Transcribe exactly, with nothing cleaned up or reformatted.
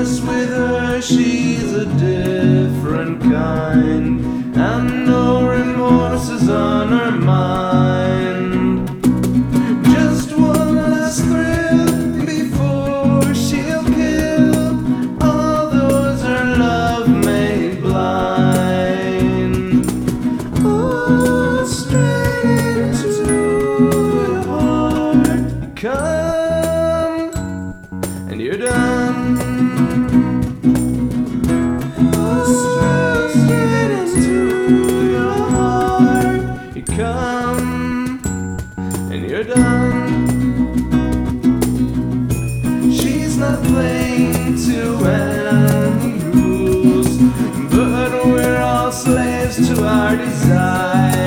mess with her, she's a different kind, and no remorse is on her mind. Just one last thrill before she'll kill all those her love made blind. Oh, straight into your heart come, and you're done. Oh, straight into your heart you come, and you're done. She's not playing to any rules, but we're all slaves to our desire.